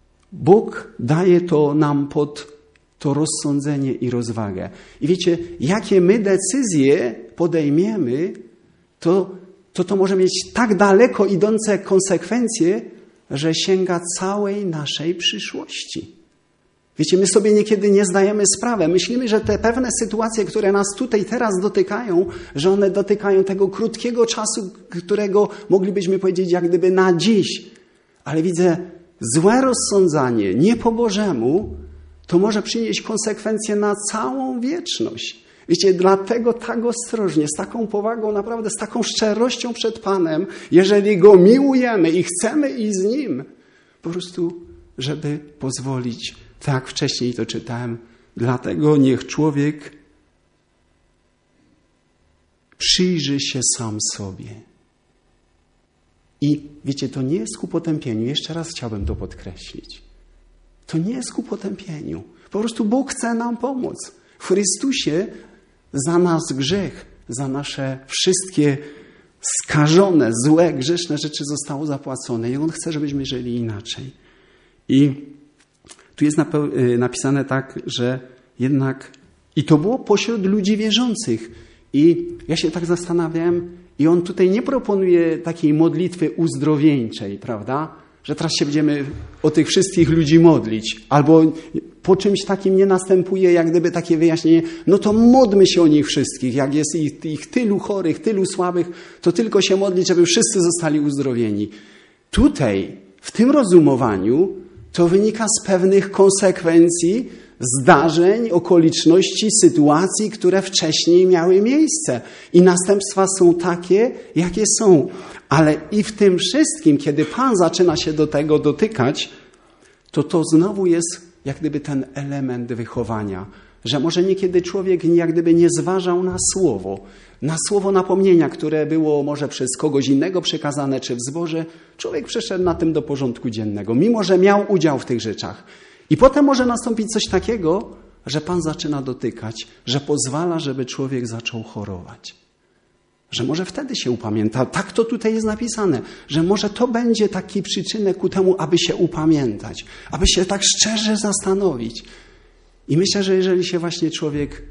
Bóg daje to nam pod to rozsądzenie i rozwagę. I wiecie, jakie my decyzje podejmiemy, to to, to może mieć tak daleko idące konsekwencje, że sięga całej naszej przyszłości. Wiecie, my sobie niekiedy nie zdajemy sprawy. Myślimy, że te pewne sytuacje, które nas tutaj teraz dotykają, że one dotykają tego krótkiego czasu, którego moglibyśmy powiedzieć jak gdyby na dziś. Ale widzę, złe rozsądzanie nie po Bożemu, to może przynieść konsekwencje na całą wieczność. Wiecie, dlatego tak ostrożnie, z taką powagą, naprawdę z taką szczerością przed Panem, jeżeli Go miłujemy i chcemy iść z Nim, po prostu, żeby pozwolić, tak jak wcześniej to czytałem, dlatego niech człowiek przyjrzy się sam sobie. I wiecie, to nie jest ku potępieniu, jeszcze raz chciałbym to podkreślić. To nie jest ku potępieniu. Po prostu Bóg chce nam pomóc. W Chrystusie za nas grzech, za nasze wszystkie skażone, złe, grzeszne rzeczy zostało zapłacone i On chce, żebyśmy żyli inaczej. I tu jest napisane tak, że jednak i to było pośród ludzi wierzących. I ja się tak zastanawiałem i On tutaj nie proponuje takiej modlitwy uzdrowieńczej, prawda? Że teraz się będziemy o tych wszystkich ludzi modlić. Albo po czymś takim nie następuje jak gdyby takie wyjaśnienie, no to módlmy się o nich wszystkich. Jak jest ich, ich tylu chorych, tylu słabych, to tylko się modlić, żeby wszyscy zostali uzdrowieni. Tutaj, w tym rozumowaniu, to wynika z pewnych konsekwencji, zdarzeń, okoliczności, sytuacji, które wcześniej miały miejsce. I następstwa są takie, jakie są. Ale i w tym wszystkim, kiedy Pan zaczyna się do tego dotykać, to to znowu jest jak gdyby ten element wychowania. Że może niekiedy człowiek jak gdyby nie zważał na słowo, na słowo napomnienia, które było może przez kogoś innego przekazane, czy w zborze. Człowiek przeszedł na tym do porządku dziennego, mimo że miał udział w tych rzeczach. I potem może nastąpić coś takiego, że Pan zaczyna dotykać, że pozwala, żeby człowiek zaczął chorować. Że może wtedy się upamięta. Tak to tutaj jest napisane, że może to będzie taki przyczynek ku temu, aby się upamiętać, aby się tak szczerze zastanowić. I myślę, że jeżeli się właśnie człowiek,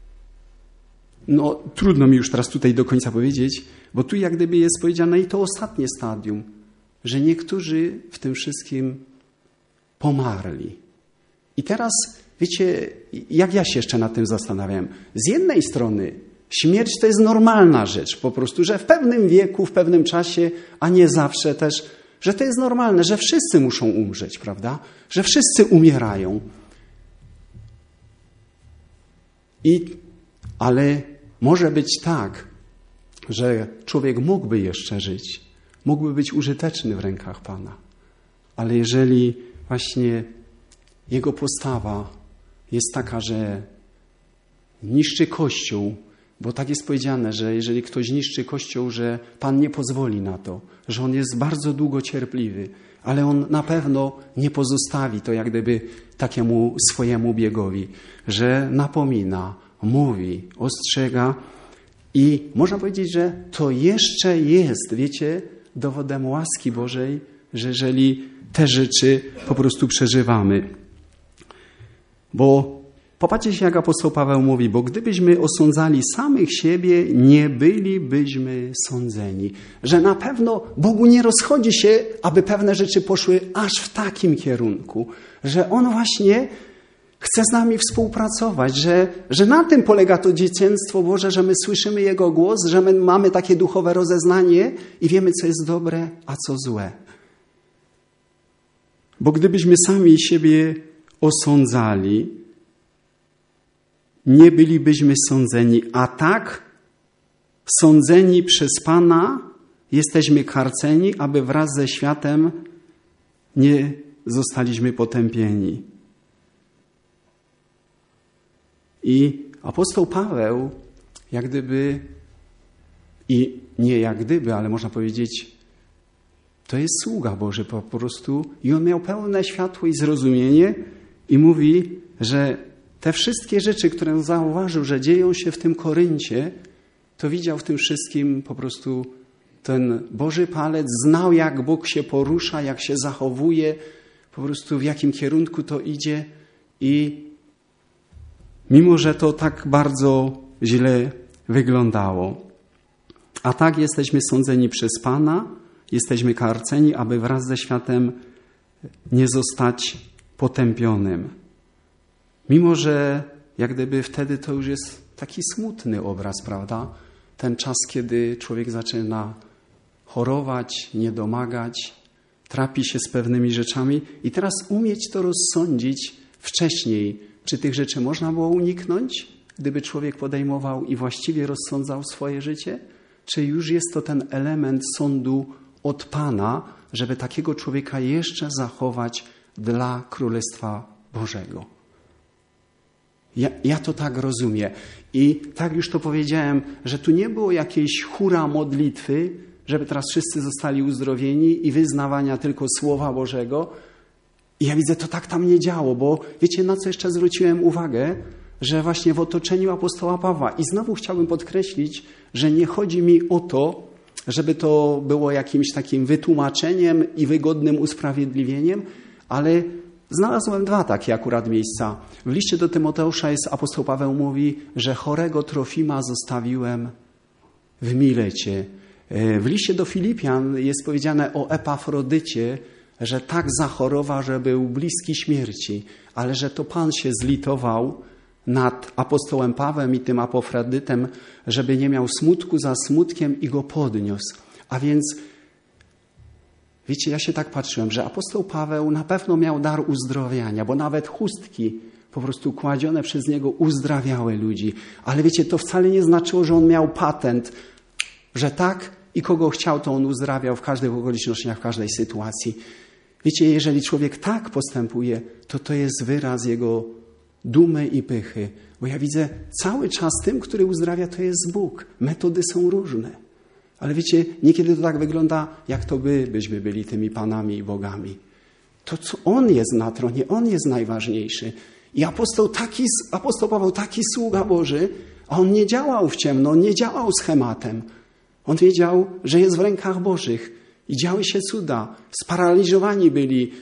no trudno mi już teraz tutaj do końca powiedzieć, bo tu jak gdyby jest powiedziane i to ostatnie stadium, że niektórzy w tym wszystkim pomarli. I teraz, wiecie, jak ja się jeszcze nad tym zastanawiam. Z jednej strony śmierć to jest normalna rzecz, po prostu, że w pewnym wieku, w pewnym czasie, a nie zawsze też że to jest normalne, że wszyscy muszą umrzeć, prawda? Że wszyscy umierają. I, ale może być tak, że człowiek mógłby jeszcze żyć, mógłby być użyteczny w rękach Pana. Ale jeżeli właśnie jego postawa jest taka, że niszczy Kościół, bo tak jest powiedziane, że jeżeli ktoś niszczy Kościół, że Pan nie pozwoli na to, że on jest bardzo długo cierpliwy, ale on na pewno nie pozostawi to jak gdyby takiemu swojemu biegowi, że napomina, mówi, ostrzega i można powiedzieć, że to jeszcze jest, wiecie, dowodem łaski Bożej, że jeżeli te rzeczy po prostu przeżywamy. Bo popatrzcie się, jak apostoł Paweł mówi, bo gdybyśmy osądzali samych siebie, nie bylibyśmy sądzeni. Że na pewno Bogu nie rozchodzi się, aby pewne rzeczy poszły aż w takim kierunku. Że On właśnie chce z nami współpracować, że, że na tym polega to dzieciństwo Boże, że my słyszymy Jego głos, że my mamy takie duchowe rozeznanie i wiemy, co jest dobre, a co złe. Bo gdybyśmy sami siebie osądzali, nie bylibyśmy sądzeni, a tak sądzeni przez Pana jesteśmy karceni, aby wraz ze światem nie zostaliśmy potępieni. I apostoł Paweł, jak gdyby, i nie jak gdyby, ale można powiedzieć, to jest sługa Boży po prostu i on miał pełne światło i zrozumienie i mówi, że te wszystkie rzeczy, które zauważył, że dzieją się w tym Koryncie, to widział w tym wszystkim po prostu ten Boży palec, znał jak Bóg się porusza, jak się zachowuje, po prostu w jakim kierunku to idzie i mimo, że to tak bardzo źle wyglądało. A tak jesteśmy sądzeni przez Pana, jesteśmy karceni, aby wraz ze światem nie zostać potępionym. Mimo, że jak gdyby wtedy to już jest taki smutny obraz, prawda? Ten czas, kiedy człowiek zaczyna chorować, niedomagać, trapi się z pewnymi rzeczami i teraz umieć to rozsądzić wcześniej. Czy tych rzeczy można było uniknąć, gdyby człowiek podejmował i właściwie rozsądzał swoje życie? Czy już jest to ten element sądu od Pana, żeby takiego człowieka jeszcze zachować dla Królestwa Bożego? Ja, ja to tak rozumiem. I tak już to powiedziałem, że tu nie było jakiejś hura modlitwy, żeby teraz wszyscy zostali uzdrowieni i wyznawania tylko Słowa Bożego. I ja widzę, to tak tam nie działo, bo wiecie, na co jeszcze zwróciłem uwagę? Że właśnie w otoczeniu apostoła Pawła. I znowu chciałbym podkreślić, że nie chodzi mi o to, żeby to było jakimś takim wytłumaczeniem i wygodnym usprawiedliwieniem, ale znalazłem dwa takie akurat miejsca. W liście do Tymoteusza jest apostoł Paweł mówi, że chorego Trofima zostawiłem w Milecie. W liście do Filipian jest powiedziane o Epafrodycie, że tak zachorował, że był bliski śmierci, ale że to Pan się zlitował nad apostołem Pawłem i tym Epafrodytem, żeby nie miał smutku za smutkiem i go podniósł. A więc, wiecie, ja się tak patrzyłem, że apostoł Paweł na pewno miał dar uzdrawiania, bo nawet chustki po prostu kładzione przez niego uzdrawiały ludzi. Ale wiecie, to wcale nie znaczyło, że on miał patent, że tak i kogo chciał, to on uzdrawiał w każdych okolicznościach, w każdej sytuacji. Wiecie, jeżeli człowiek tak postępuje, to to jest wyraz jego dumy i pychy. Bo ja widzę cały czas tym, który uzdrawia, to jest Bóg. Metody są różne. Ale wiecie, niekiedy to tak wygląda, jak to by, byśmy byli tymi panami i bogami. To, co On jest na tronie, On jest najważniejszy. I apostoł, taki, apostoł Paweł, taki sługa Boży, a on nie działał w ciemno, on nie działał schematem. On wiedział, że jest w rękach Bożych i działy się cuda. Sparaliżowani byli,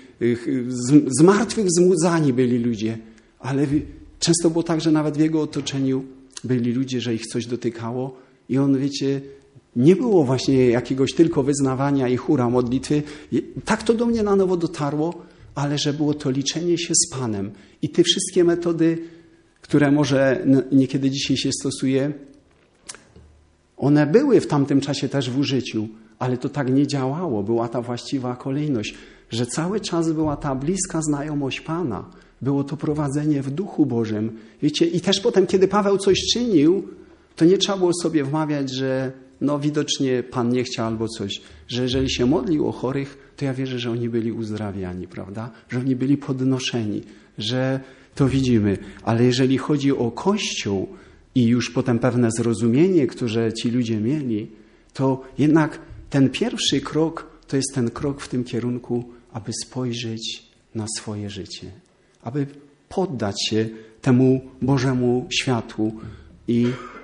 z martwych zmudzani byli ludzie. Ale często było tak, że nawet w jego otoczeniu byli ludzie, że ich coś dotykało i on, wiecie, nie było właśnie jakiegoś tylko wyznawania i hura modlitwy. Tak to do mnie na nowo dotarło, ale że było to liczenie się z Panem. I te wszystkie metody, które może niekiedy dzisiaj się stosuje, One były w tamtym czasie też w użyciu, ale to tak nie działało. Była ta właściwa kolejność, że cały czas była ta bliska znajomość Pana. Było to prowadzenie w Duchu Bożym. Wiecie, i też potem, kiedy Paweł coś czynił, to nie trzeba było sobie wmawiać, że no widocznie Pan nie chciał albo coś, że jeżeli się modlił o chorych, to ja wierzę, że oni byli uzdrawiani, prawda? Że oni byli podnoszeni, że to widzimy. Ale jeżeli chodzi o Kościół i już potem pewne zrozumienie, które ci ludzie mieli, to jednak ten pierwszy krok to jest ten krok w tym kierunku, aby spojrzeć na swoje życie, aby poddać się temu Bożemu światłu. I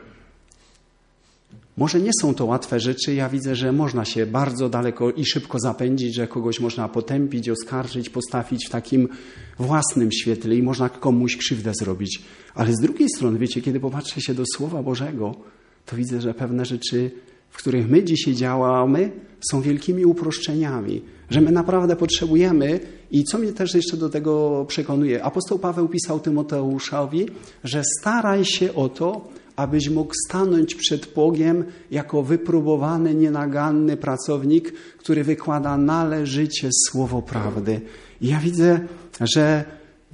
może nie są to łatwe rzeczy. Ja widzę, że można się bardzo daleko i szybko zapędzić, że kogoś można potępić, oskarżyć, postawić w takim własnym świetle i można komuś krzywdę zrobić. Ale z drugiej strony, wiecie, kiedy popatrzę się do Słowa Bożego, to widzę, że pewne rzeczy, w których my dzisiaj działamy, są wielkimi uproszczeniami, że my naprawdę potrzebujemy i co mnie też jeszcze do tego przekonuje. Apostoł Paweł pisał Tymoteuszowi, że staraj się o to, abyś mógł stanąć przed Bogiem jako wypróbowany, nienaganny pracownik, który wykłada należycie słowo prawdy. I ja widzę, że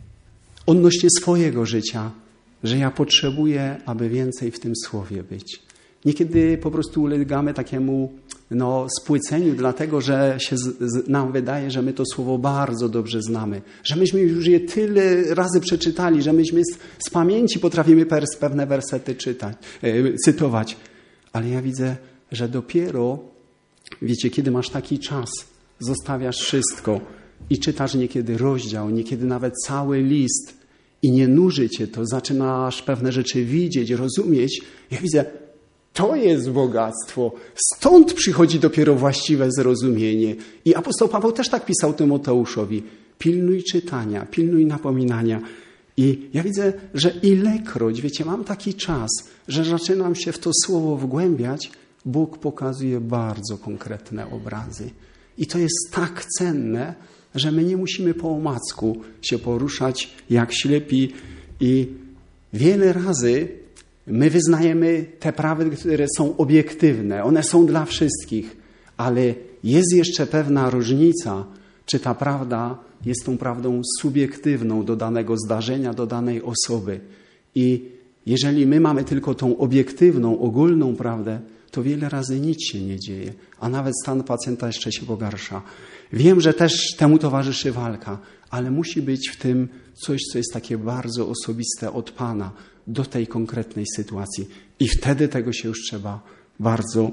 odnośnie swojego życia, że ja potrzebuję, aby więcej w tym słowie być. Niekiedy po prostu ulegamy takiemu no, spłyceniu, dlatego że się z, z, nam wydaje, że my to słowo bardzo dobrze znamy, że myśmy już je tyle razy przeczytali, że myśmy z, z pamięci potrafimy pers, pewne wersety czytać, e, cytować. Ale ja widzę, że dopiero, wiecie, kiedy masz taki czas, zostawiasz wszystko i czytasz niekiedy rozdział, niekiedy nawet cały list i nie nuży cię to, zaczynasz pewne rzeczy widzieć, rozumieć. Ja widzę, to jest bogactwo. Stąd przychodzi dopiero właściwe zrozumienie. I apostoł Paweł też tak pisał Tymoteuszowi. Pilnuj czytania, pilnuj napominania. I ja widzę, że ilekroć, wiecie, mam taki czas, że zaczynam się w to słowo wgłębiać, Bóg pokazuje bardzo konkretne obrazy. I to jest tak cenne, że my nie musimy po omacku się poruszać jak ślepi. I wiele razy my wyznajemy te prawdy, które są obiektywne. One są dla wszystkich. Ale jest jeszcze pewna różnica, czy ta prawda jest tą prawdą subiektywną do danego zdarzenia, do danej osoby. I jeżeli my mamy tylko tą obiektywną, ogólną prawdę, to wiele razy nic się nie dzieje, a nawet stan pacjenta jeszcze się pogarsza. Wiem, że też temu towarzyszy walka, ale musi być w tym coś, co jest takie bardzo osobiste od Pana do tej konkretnej sytuacji. I wtedy tego się już trzeba bardzo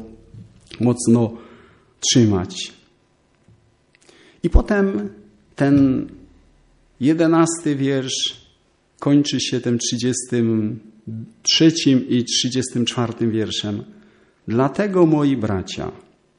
mocno trzymać. I potem ten jedenasty wiersz kończy się tym trzydziestym trzecim i trzydziestym czwartym wierszem. Dlatego, moi bracia,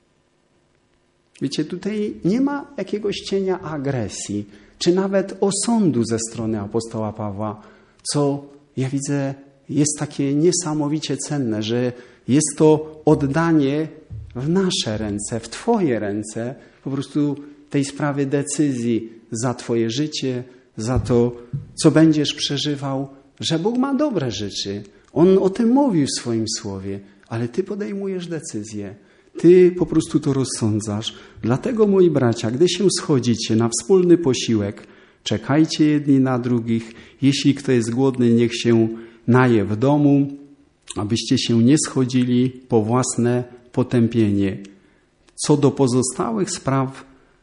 wiecie, tutaj nie ma jakiegoś cienia agresji, czy nawet osądu ze strony apostoła Pawła, co ja widzę jest takie niesamowicie cenne, że jest to oddanie w nasze ręce, w Twoje ręce, po prostu tej sprawy decyzji za Twoje życie, za to, co będziesz przeżywał, że Bóg ma dobre rzeczy. On o tym mówił w swoim słowie, ale Ty podejmujesz decyzję. Ty po prostu to rozsądzasz. Dlatego, moi bracia, gdy się schodzicie na wspólny posiłek, czekajcie jedni na drugich. Jeśli kto jest głodny, niech się naje w domu, abyście się nie schodzili po własne potępienie. Co do pozostałych spraw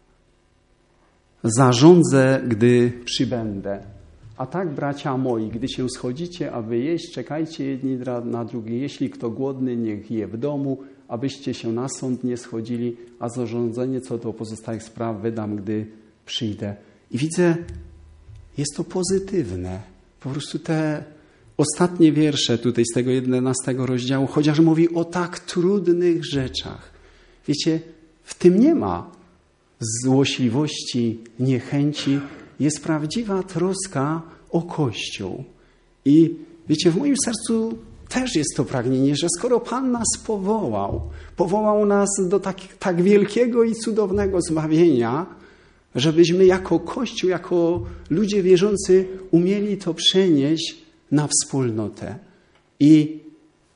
zarządzę, gdy przybędę. A tak, bracia moi, gdy się schodzicie, aby jeść, czekajcie jedni na drugich. Jeśli kto głodny, niech je w domu, abyście się na sąd nie schodzili, a zarządzenie co do pozostałych spraw wydam, gdy przyjdę. I widzę, jest to pozytywne. Po prostu te ostatnie wiersze tutaj z tego jedenastego rozdziału, chociaż mówi o tak trudnych rzeczach. Wiecie, w tym nie ma złośliwości, niechęci. Jest prawdziwa troska o Kościół. I wiecie, w moim sercu też jest to pragnienie, że skoro Pan nas powołał, powołał nas do tak, tak wielkiego i cudownego zbawienia, żebyśmy jako Kościół, jako ludzie wierzący umieli to przenieść na wspólnotę. I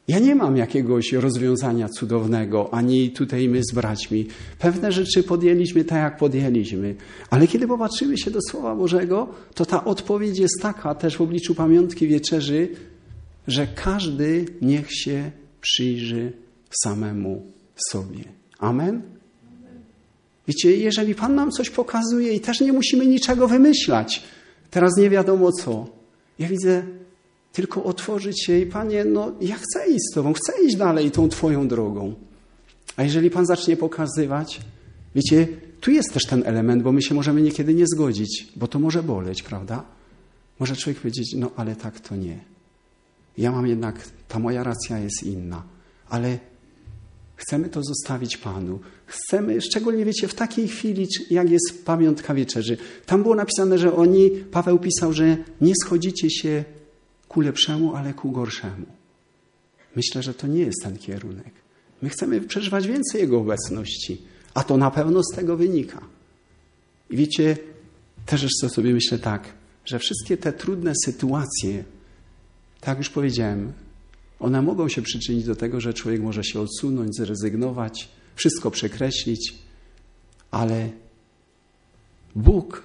Ja nie mam jakiegoś rozwiązania cudownego, ani tutaj my z braćmi. Pewne rzeczy podjęliśmy tak, jak podjęliśmy. Ale kiedy popatrzymy się do Słowa Bożego, to ta odpowiedź jest taka też w obliczu pamiątki wieczerzy, że każdy niech się przyjrzy samemu sobie. Amen? Wiecie, jeżeli Pan nam coś pokazuje i też nie musimy niczego wymyślać, teraz nie wiadomo co. Ja widzę tylko otworzyć się i Panie, no ja chcę iść z Tobą, chcę iść dalej tą Twoją drogą. A jeżeli Pan zacznie pokazywać, wiecie, tu jest też ten element, bo my się możemy niekiedy nie zgodzić, bo to może boleć, prawda? Może człowiek powiedzieć, no ale tak to nie. Ja mam jednak, ta moja racja jest inna, ale chcemy to zostawić Panu. Chcemy, szczególnie wiecie, w takiej chwili, jak jest pamiątka wieczerzy. Tam było napisane, że oni, Paweł pisał, że nie schodzicie się ku lepszemu, ale ku gorszemu. Myślę, że to nie jest ten kierunek. My chcemy przeżywać więcej Jego obecności, a to na pewno z tego wynika. I wiecie, też jeszcze sobie myślę tak, że wszystkie te trudne sytuacje, tak jak już powiedziałem, one mogą się przyczynić do tego, że człowiek może się odsunąć, zrezygnować, wszystko przekreślić, ale Bóg,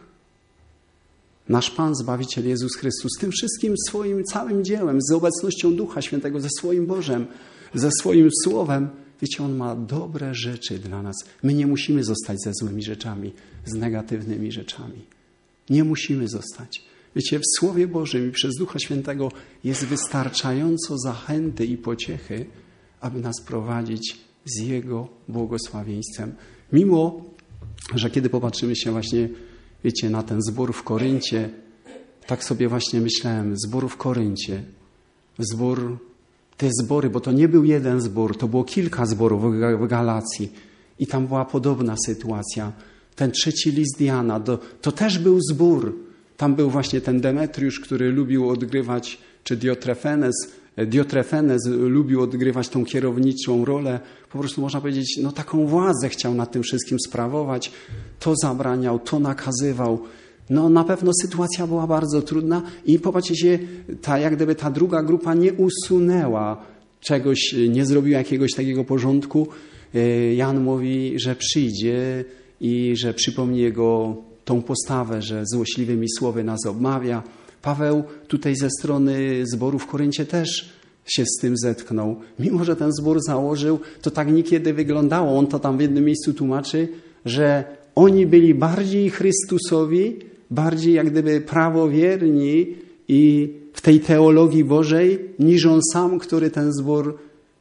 nasz Pan, Zbawiciel Jezus Chrystus, tym wszystkim swoim całym dziełem, z obecnością Ducha Świętego, ze swoim Bożem, ze swoim Słowem, wiecie, On ma dobre rzeczy dla nas. My nie musimy zostać ze złymi rzeczami, z negatywnymi rzeczami. Nie musimy zostać. Wiecie, w Słowie Bożym i przez Ducha Świętego jest wystarczająco zachęty i pociechy, aby nas prowadzić z Jego błogosławieństwem. Mimo, że kiedy popatrzymy się właśnie, wiecie, na ten zbór w Koryncie, tak sobie właśnie myślałem, zbór w Koryncie, zbór, te zbory, bo to nie był jeden zbór, to było kilka zborów w Galacji i tam była podobna sytuacja. Ten trzeci list Jana, to, to też był zbór. Tam był właśnie ten Demetriusz, który lubił odgrywać, czy Diotrefenes, Diotrefenes lubił odgrywać tą kierowniczą rolę. Po prostu można powiedzieć, no taką władzę chciał nad tym wszystkim sprawować. To zabraniał, to nakazywał. No na pewno sytuacja była bardzo trudna i popatrzcie się, ta, jak gdyby ta druga grupa nie usunęła czegoś, nie zrobiła jakiegoś takiego porządku. Jan mówi, że przyjdzie i że przypomni jego tą postawę, że złośliwymi słowy nas obmawia. Paweł tutaj ze strony zboru w Koryncie też się z tym zetknął. Mimo że ten zbór założył, to tak niekiedy wyglądało. On to tam w jednym miejscu tłumaczy, że oni byli bardziej Chrystusowi, bardziej jak gdyby prawowierni i w tej teologii Bożej, niż on sam, który ten zbór...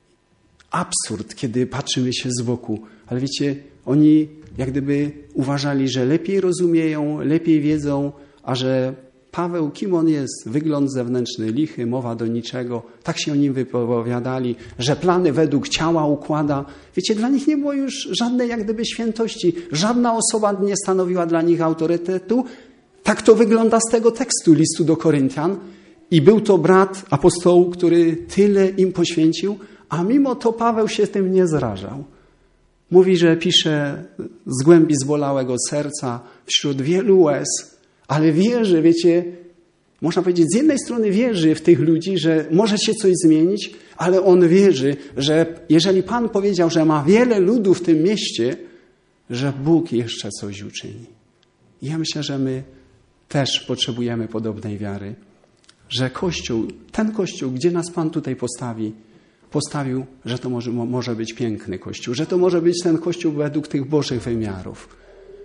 Absurd, kiedy patrzymy się z boku. Ale wiecie, oni jak gdyby uważali, że lepiej rozumieją, lepiej wiedzą, a że Paweł, kim on jest? Wygląd zewnętrzny, lichy, mowa do niczego. Tak się o nim wypowiadali, że plany według ciała układa. Wiecie, dla nich nie było już żadnej jak gdyby świętości. Żadna osoba nie stanowiła dla nich autorytetu. Tak to wygląda z tego tekstu listu do Koryntian. I był to brat apostołu, który tyle im poświęcił, a mimo to Paweł się tym nie zrażał. Mówi, że pisze z głębi zbolałego serca, wśród wielu łez, ale wierzy, wiecie, można powiedzieć, z jednej strony wierzy w tych ludzi, że może się coś zmienić, ale on wierzy, że jeżeli Pan powiedział, że ma wiele ludu w tym mieście, że Bóg jeszcze coś uczyni. I ja myślę, że my też potrzebujemy podobnej wiary, że Kościół, ten Kościół, gdzie nas Pan tutaj postawi, postawił, że to może, może być piękny Kościół, że to może być ten Kościół według tych Bożych wymiarów.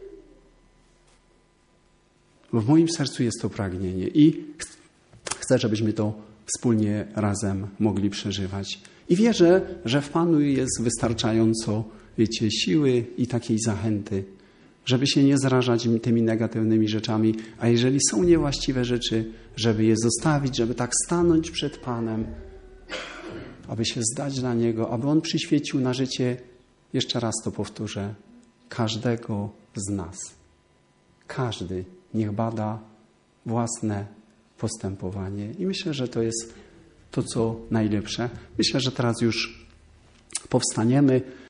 W moim sercu jest to pragnienie i chcę, żebyśmy to wspólnie razem mogli przeżywać. I wierzę, że w Panu jest wystarczająco, wiecie, siły i takiej zachęty, żeby się nie zrażać tymi negatywnymi rzeczami, a jeżeli są niewłaściwe rzeczy, żeby je zostawić, żeby tak stanąć przed Panem, aby się zdać dla Niego, aby On przyświecił na życie, jeszcze raz to powtórzę, każdego z nas. Każdy niech bada własne postępowanie. I myślę, że to jest to, co najlepsze. Myślę, że teraz już powstaniemy.